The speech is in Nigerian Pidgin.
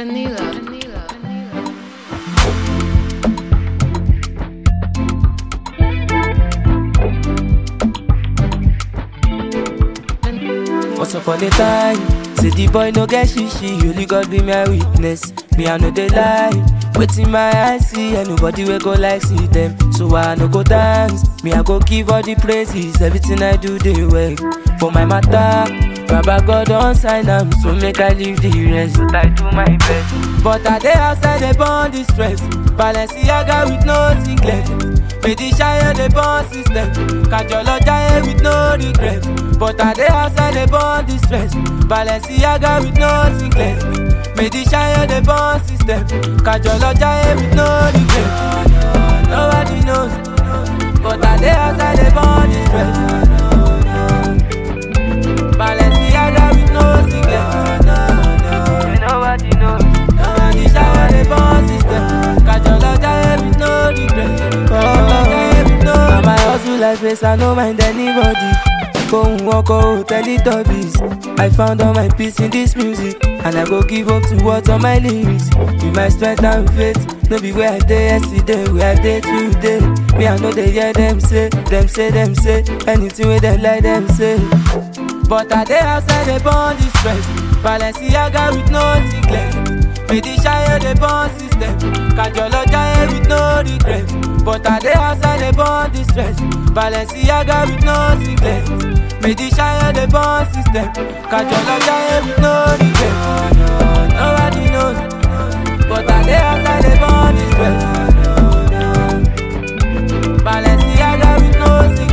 Once upon a time, say the boy no get shishi, only God be my witness. Me I know they lie, waiting my eyes see, and nobody will go like see them. So I no go dance, me I go give all the praises. Everything I do they work for my matter. Baba God don't sign them, so make I leave the rest. But I do my best. But I dey outside they burn the stress. Balenciaga with no singlet. Made the shire the burn system. Kajolo giant with no regret. But I dey outside they burn the stress. Balenciaga with no singlet. Made the shire the burn system. Kajolo giant with no regret. Nobody knows. But I dey outside they burn the stress. Balenciaga with no singlet. Nobody knows. Nobody shower the burn system. Kajolo giant with no regret. My hustle like this, I no mind anybody. Go walk out, Teletubbies. I found all my peace in this music, and I go give up to what's on my lyrics. With my strength and faith, no be where I dey yesterday, where I dey today. Me I know they hear them say, anything with them like them say. But I dey outside they burn the stress. Balenciaga with no singlet. Made the shire the burn system. Kajolo giant with no regret. But I dey outside they burn the stress. Balenciaga with no singlet. Made the shire the burn system. Kajolo giant with no regret. Nobody knows. But I dey outside they burn the stress. Balenciaga with no singlet.